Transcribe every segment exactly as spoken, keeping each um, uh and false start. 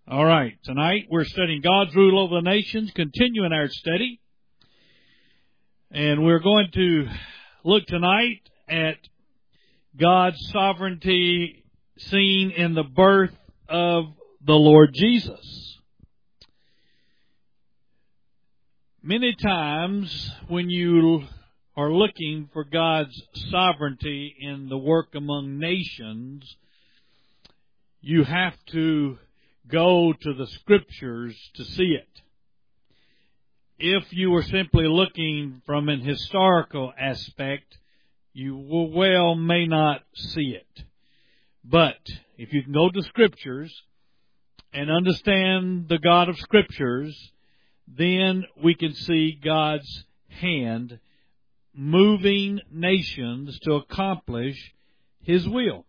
All right, tonight we're studying God's rule over the nations, continuing our study. And we're going to look tonight at God's sovereignty seen in the birth of the Lord Jesus. Many times when you are looking for God's sovereignty in the work among nations, you have to go to the Scriptures to see it. If you were simply looking from an historical aspect, you well may not see it. But if you can go to Scriptures and understand the God of Scriptures, then we can see God's hand moving nations to accomplish His will.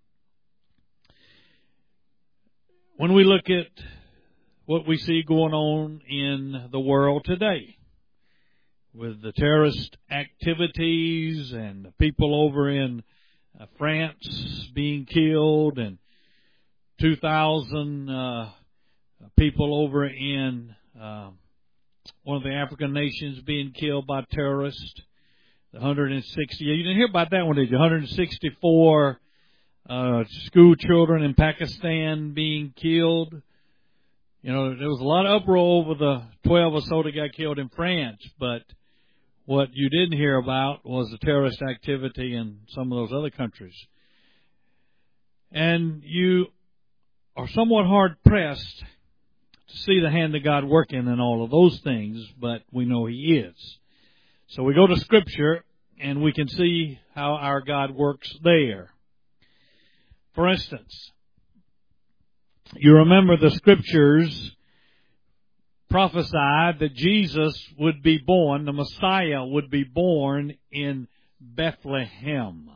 When we look at what we see going on in the world today, with the terrorist activities and the people over in uh, France being killed, and two thousand uh, people over in uh, one of the African nations being killed by terrorists, the one hundred sixty, you didn't hear about that one, did you? one hundred sixty-four Uh, school children in Pakistan being killed. You know, there was a lot of uproar over the twelve or so that got killed in France, but what you didn't hear about was the terrorist activity in some of those other countries. And you are somewhat hard-pressed to see the hand of God working in all of those things, but we know He is. So we go to Scripture, and we can see how our God works there. For instance, you remember the Scriptures prophesied that Jesus would be born, the Messiah would be born in Bethlehem.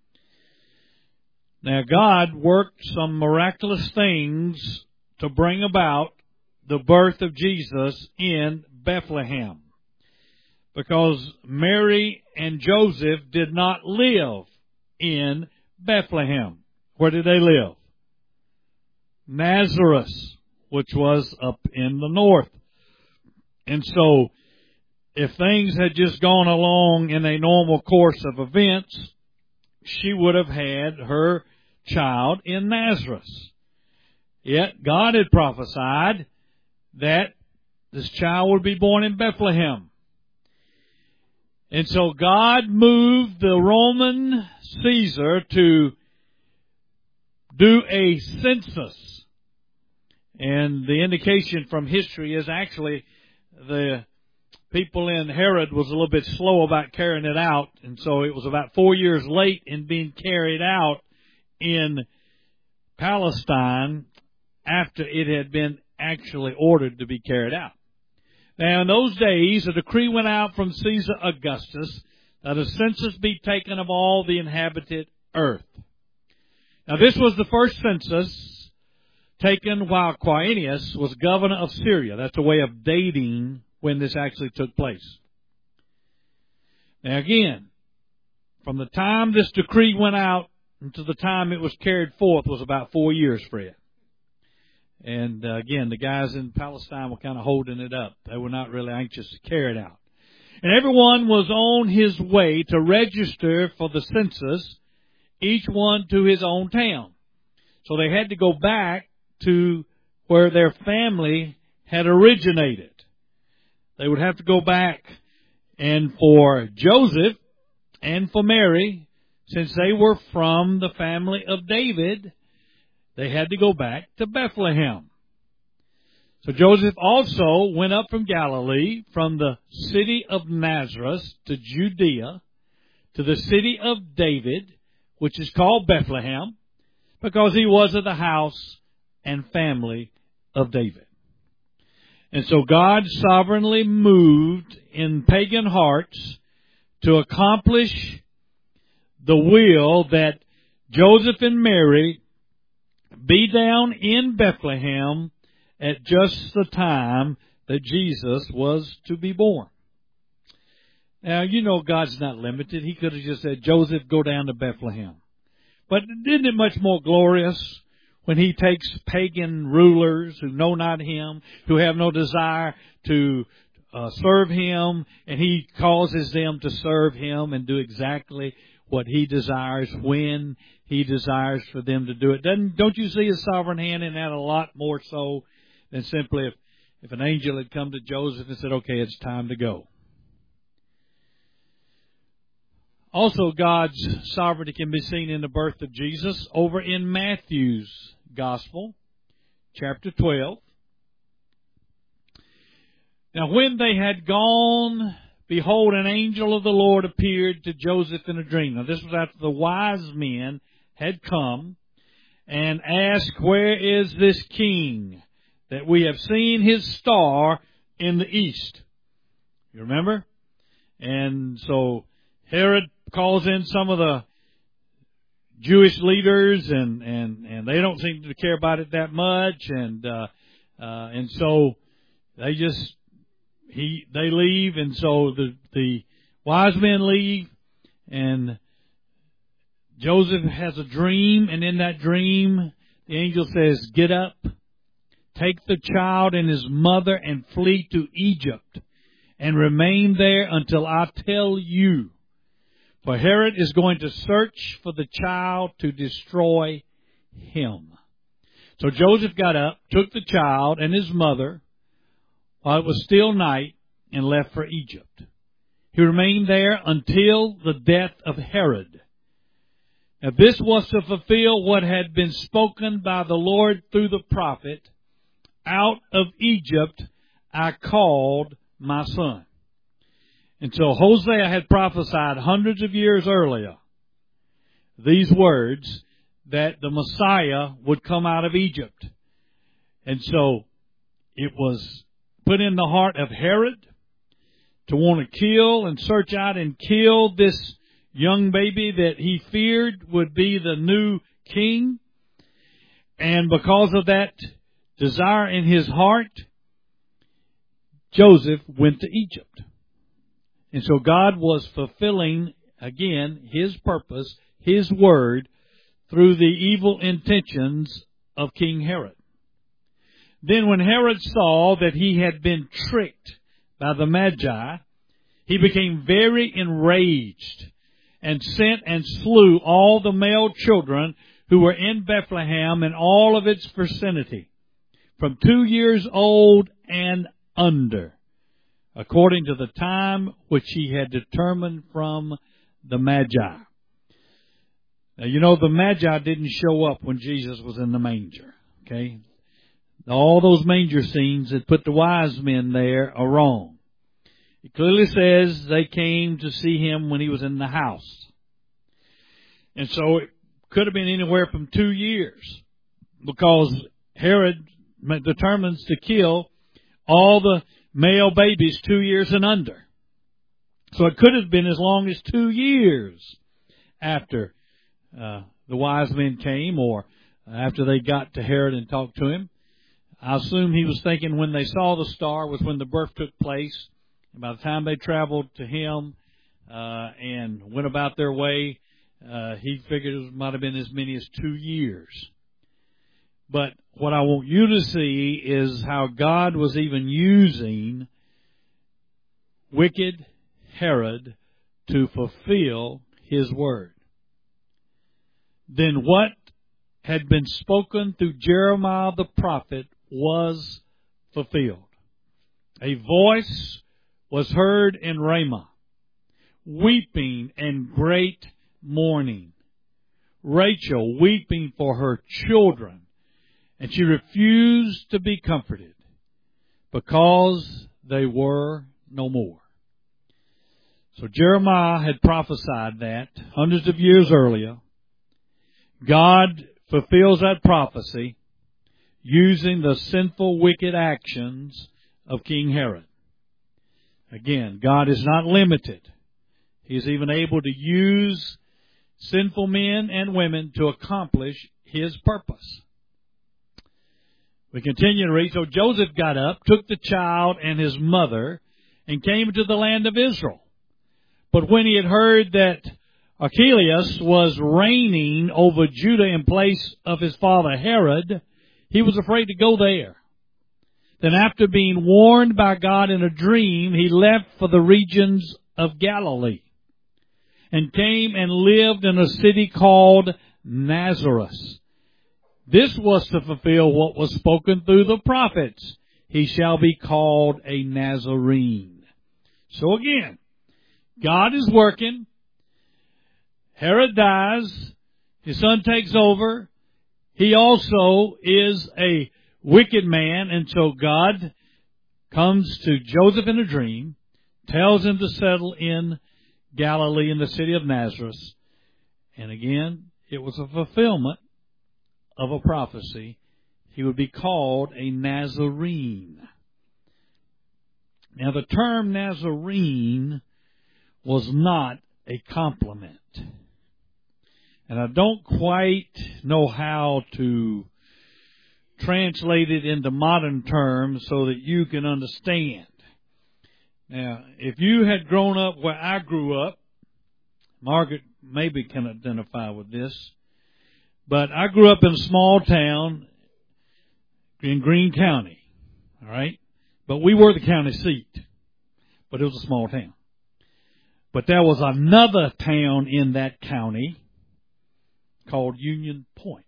Now, God worked some miraculous things to bring about the birth of Jesus in Bethlehem, because Mary and Joseph did not live in Bethlehem. Where did they live? Nazareth, which was up in the north. And so, if things had just gone along in a normal course of events, she would have had her child in Nazareth. Yet, God had prophesied that this child would be born in Bethlehem. And so, God moved the Roman Caesar to do a census. And the indication from history is actually the people in Herod was a little bit slow about carrying it out. And so it was about four years late in being carried out in Palestine after it had been actually ordered to be carried out. Now in those days, a decree went out from Caesar Augustus that a census be taken of all the inhabited earth. Now, this was the first census taken while Quirinius was governor of Syria. That's a way of dating when this actually took place. Now, again, from the time this decree went out until the time it was carried forth was about four years, Fred. And, uh, again, the guys in Palestine were kind of holding it up. They were not really anxious to carry it out. And everyone was on his way to register for the census, each one to his own town. So they had to go back to where their family had originated. They would have to go back, and for Joseph and for Mary, since they were from the family of David, they had to go back to Bethlehem. So Joseph also went up from Galilee, from the city of Nazareth to Judea, to the city of David, which is called Bethlehem, because he was of the house and family of David. And so God sovereignly moved in pagan hearts to accomplish the will that Joseph and Mary be down in Bethlehem at just the time that Jesus was to be born. Now, you know God's not limited. He could have just said, Joseph, go down to Bethlehem. But isn't it much more glorious when He takes pagan rulers who know not Him, who have no desire to uh, serve Him, and He causes them to serve Him and do exactly what He desires when He desires for them to do it. Doesn't, don't you see His sovereign hand in that a lot more so than simply if, if an angel had come to Joseph and said, okay, it's time to go. Also, God's sovereignty can be seen in the birth of Jesus over in Matthew's Gospel, chapter twelve. Now, when they had gone, behold, an angel of the Lord appeared to Joseph in a dream. Now, this was after the wise men had come and asked, where is this king that we have seen his star in the east? You remember? And so Herod calls in some of the Jewish leaders, and, and, and they don't seem to care about it that much, and uh, uh, and so they just he they leave, and so the the wise men leave, and Joseph has a dream, and in that dream the angel says, "Get up, take the child and his mother, and flee to Egypt, and remain there until I tell you. For Herod is going to search for the child to destroy him." So Joseph got up, took the child and his mother while it was still night, and left for Egypt. He remained there until the death of Herod. Now this was to fulfill what had been spoken by the Lord through the prophet, "Out of Egypt I called my son." And so Hosea had prophesied hundreds of years earlier these words, that the Messiah would come out of Egypt. And so it was put in the heart of Herod to want to kill and search out and kill this young baby that he feared would be the new king. And because of that desire in his heart, Joseph went to Egypt. And so God was fulfilling, again, His purpose, His word, through the evil intentions of King Herod. Then when Herod saw that he had been tricked by the Magi, he became very enraged and sent and slew all the male children who were in Bethlehem and all of its vicinity, from two years old and under, according to the time which he had determined from the Magi. Now, you know, the Magi didn't show up when Jesus was in the manger, okay? All those manger scenes that put the wise men there are wrong. It clearly says they came to see him when he was in the house. And so it could have been anywhere from two years, because Herod determines to kill all the male babies two years and under. So it could have been as long as two years after uh, the wise men came, or after they got to Herod and talked to him. I assume he was thinking when they saw the star was when the birth took place. And by the time they traveled to him uh, and went about their way, uh, he figured it might have been as many as two years. But what I want you to see is how God was even using wicked Herod to fulfill His word. Then what had been spoken through Jeremiah the prophet was fulfilled. A voice was heard in Ramah, weeping and great mourning. Rachel weeping for her children, and she refused to be comforted, because they were no more. So Jeremiah had prophesied that hundreds of years earlier. God fulfills that prophecy using the sinful, wicked actions of King Herod. Again, God is not limited. He is even able to use sinful men and women to accomplish His purpose. We continue to read. So Joseph got up, took the child and his mother, and came into the land of Israel. But when he had heard that Archelaus was reigning over Judah in place of his father Herod, he was afraid to go there. Then after being warned by God in a dream, he left for the regions of Galilee and came and lived in a city called Nazareth. This was to fulfill what was spoken through the prophets. He shall be called a Nazarene. So again, God is working. Herod dies. His son takes over. He also is a wicked man, and so God comes to Joseph in a dream, tells him to settle in Galilee in the city of Nazareth. And again, it was a fulfillment of a prophecy. He would be called a Nazarene. Now, the term Nazarene was not a compliment. And I don't quite know how to translate it into modern terms so that you can understand. Now, if you had grown up where I grew up, Margaret maybe can identify with this, but I grew up in a small town in Greene County, all right? But we were the county seat, but it was a small town. But there was another town in that county called Union Point.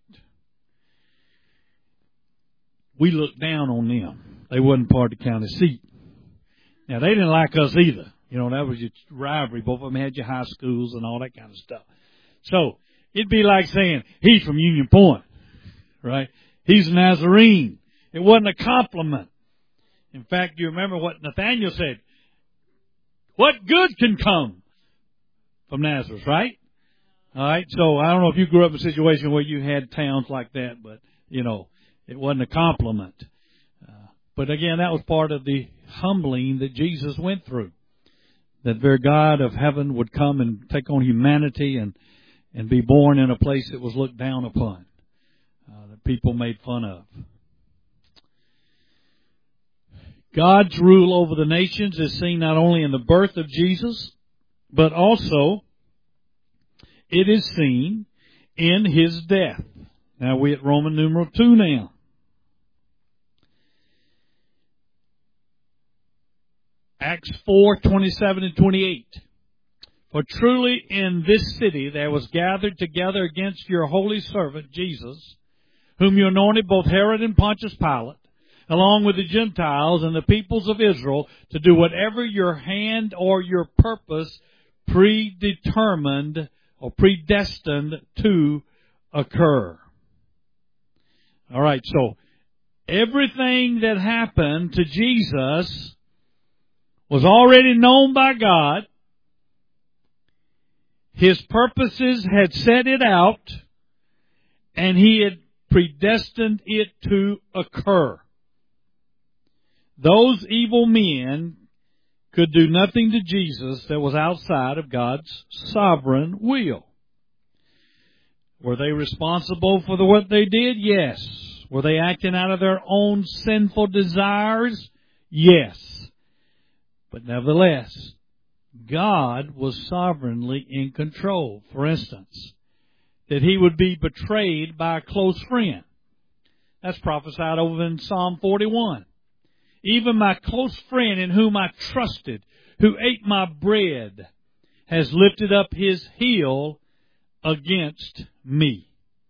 We looked down on them. They wasn't part of the county seat. Now, they didn't like us either. You know, that was your rivalry. Both of them had your high schools and all that kind of stuff. So, it'd be like saying, he's from Union Point, right? He's a Nazarene. It wasn't a compliment. In fact, you remember what Nathaniel said. What good can come from Nazareth, right? All right, so I don't know if you grew up in a situation where you had towns like that, but, you know, it wasn't a compliment. Uh, but again, that was part of the humbling that Jesus went through. That very God of heaven would come and take on humanity and, and be born in a place that was looked down upon, uh, that people made fun of. God's rule over the nations is seen not only in the birth of Jesus, but also it is seen in His death. Now we're at Roman numeral two now. Acts four, twenty-seven and twenty-eight. For truly in this city there was gathered together against your holy servant Jesus, whom you anointed, both Herod and Pontius Pilate, along with the Gentiles and the peoples of Israel, to do whatever your hand or your purpose predetermined or predestined to occur. All right, so everything that happened to Jesus was already known by God. His purposes had set it out, and He had predestined it to occur. Those evil men could do nothing to Jesus that was outside of God's sovereign will. Were they responsible for the, what they did? Yes. Were they acting out of their own sinful desires? Yes. But nevertheless, God was sovereignly in control. For instance, that He would be betrayed by a close friend. That's prophesied over in Psalm forty-one. Even my close friend in whom I trusted, who ate my bread, has lifted up his heel against me.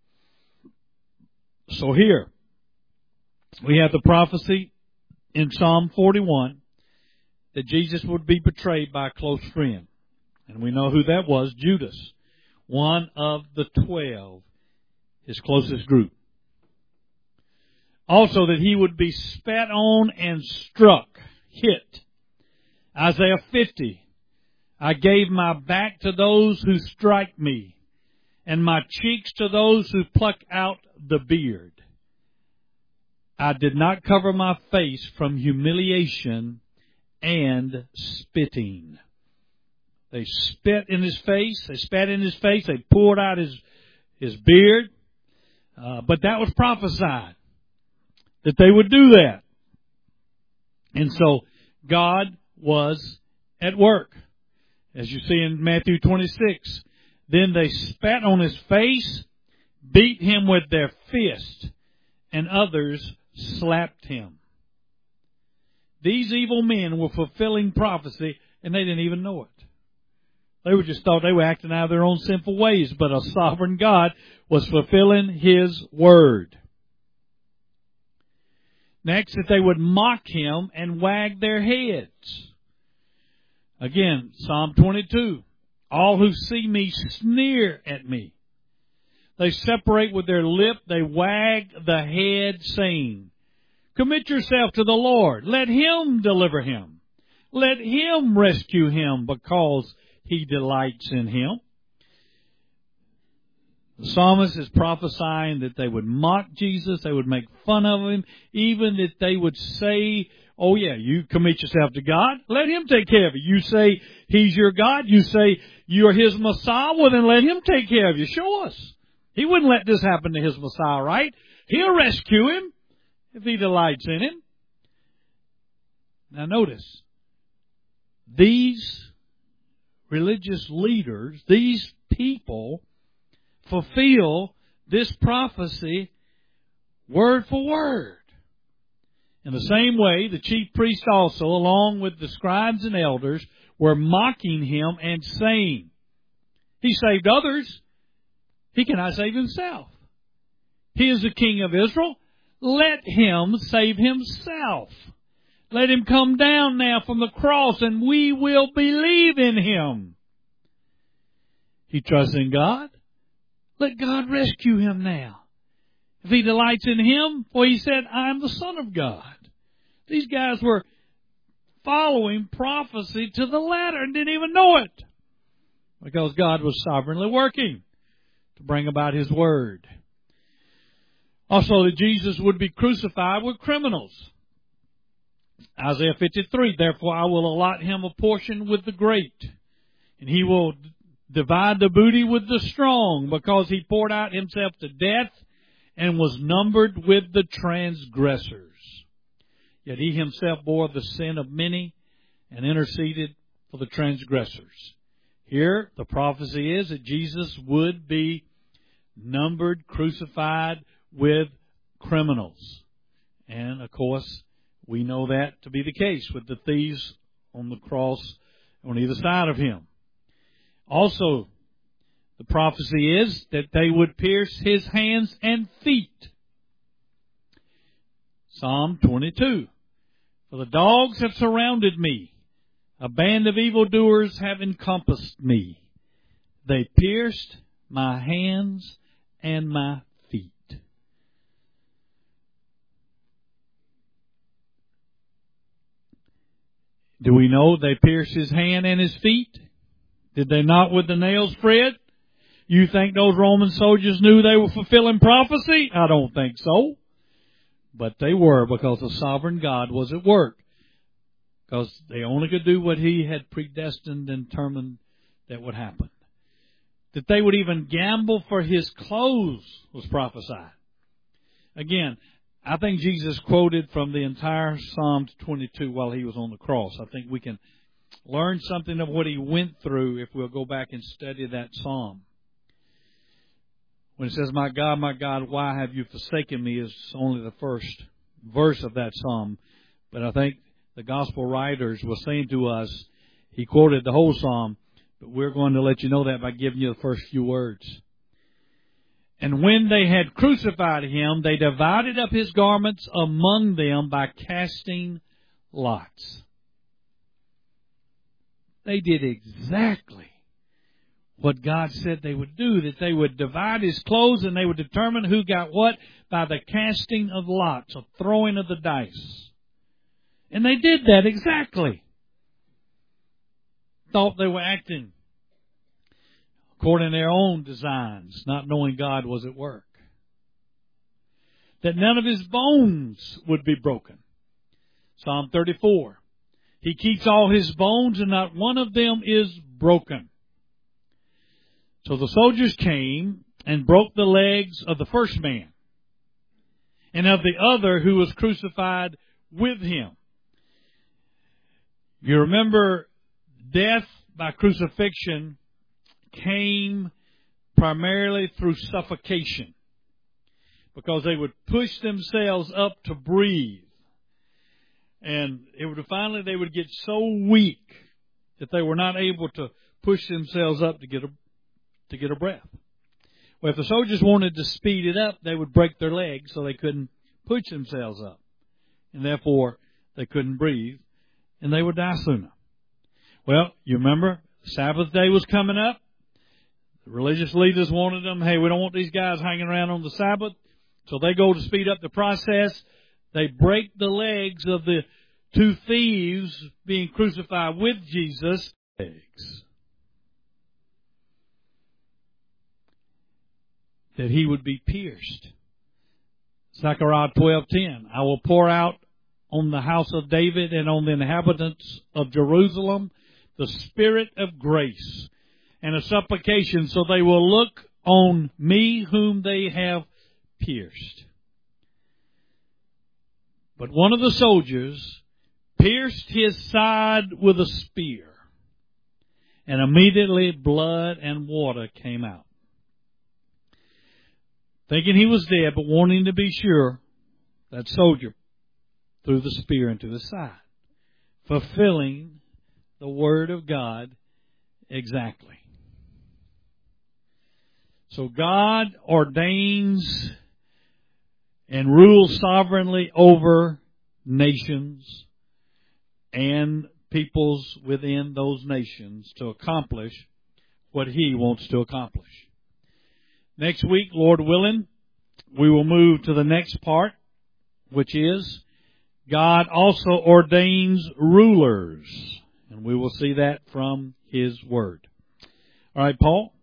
So here, we have the prophecy in Psalm forty-one that Jesus would be betrayed by a close friend. And we know who that was, Judas, one of the twelve, his closest group. Also that He would be spat on and struck, hit. Isaiah fifty, I gave my back to those who strike me, and my cheeks to those who pluck out the beard. I did not cover my face from humiliation and spitting. They spit in His face. They spat in His face. They poured out His, his beard. Uh, but that was prophesied, that they would do that. And so God was at work. As you see in Matthew twenty-six, Then they spat on his face, beat him with their fists, and others slapped him. These evil men were fulfilling prophecy, and they didn't even know it. They were just thought they were acting out of their own sinful ways, but a sovereign God was fulfilling His word. Next, that they would mock him and wag their heads. Again, Psalm twenty-two. All who see me sneer at me. They separate with their lip, they wag the head, saying, commit yourself to the Lord. Let Him deliver him. Let Him rescue him, because He delights in him. The psalmist is prophesying that they would mock Jesus, they would make fun of Him, even that they would say, oh yeah, you commit yourself to God, let Him take care of you. You say He's your God, you say you're His Messiah, well then let Him take care of you. Show us. He wouldn't let this happen to His Messiah, right? He'll rescue him if He delights in him. Now notice, these religious leaders, these people, fulfill this prophecy word for word. In the same way, the chief priests also, along with the scribes and elders, were mocking Him and saying, He saved others, He cannot save Himself. He is the King of Israel. Let Him save Himself. Let Him come down now from the cross and we will believe in Him. He trusts in God. Let God rescue him now. If He delights in him, for He said, I am the Son of God. These guys were following prophecy to the letter and didn't even know it, because God was sovereignly working to bring about His word. Also, that Jesus would be crucified with criminals. Isaiah fifty-three, therefore I will allot him a portion with the great, and he will divide the booty with the strong, because he poured out himself to death and was numbered with the transgressors. Yet he himself bore the sin of many and interceded for the transgressors. Here, the prophecy is that Jesus would be numbered, crucified with criminals. And, of course, we know that to be the case with the thieves on the cross on either side of Him. Also, the prophecy is that they would pierce His hands and feet. Psalm twenty-two. For the dogs have surrounded me. A band of evildoers have encompassed me. They pierced my hands and my feet. Do we know they pierced His hand and His feet? Did they not with the nails, Fred? You think those Roman soldiers knew they were fulfilling prophecy? I don't think so. But they were, because the sovereign God was at work. Because they only could do what He had predestined and determined that would happen. That they would even gamble for His clothes was prophesied. Again, I think Jesus quoted from the entire Psalm twenty-two while He was on the cross. I think we can learn something of what He went through if we'll go back and study that psalm. When it says, my God, my God, why have you forsaken me, is only the first verse of that psalm. But I think the gospel writers were saying to us, He quoted the whole psalm, but we're going to let you know that by giving you the first few words. And when they had crucified Him, they divided up His garments among them by casting lots. They did exactly what God said they would do, that they would divide His clothes and they would determine who got what by the casting of lots, a throwing of the dice. And they did that exactly. Thought they were acting according to their own designs, not knowing God was at work. That none of His bones would be broken. Psalm thirty-four. He keeps all His bones and not one of them is broken. So the soldiers came and broke the legs of the first man and of the other who was crucified with Him. You remember, death by crucifixion came primarily through suffocation, because they would push themselves up to breathe. And it would finally they would get so weak that they were not able to push themselves up to get a to get a breath. Well, if the soldiers wanted to speed it up, they would break their legs so they couldn't push themselves up. And therefore, they couldn't breathe, and they would die sooner. Well, you remember, Sabbath day was coming up. The religious leaders wanted them, hey, we don't want these guys hanging around on the Sabbath. So they go to speed up the process. They break the legs of the two thieves being crucified with Jesus. Legs. That he would be pierced. Zechariah twelve ten. I will pour out on the house of David and on the inhabitants of Jerusalem the spirit of grace and a supplication, so they will look on me whom they have pierced. But one of the soldiers pierced his side with a spear, and immediately blood and water came out. Thinking he was dead, but wanting to be sure, that soldier threw the spear into his side, fulfilling the word of God exactly. So God ordains and rules sovereignly over nations and peoples within those nations to accomplish what He wants to accomplish. Next week, Lord willing, we will move to the next part, which is God also ordains rulers. And we will see that from His Word. All right, Paul.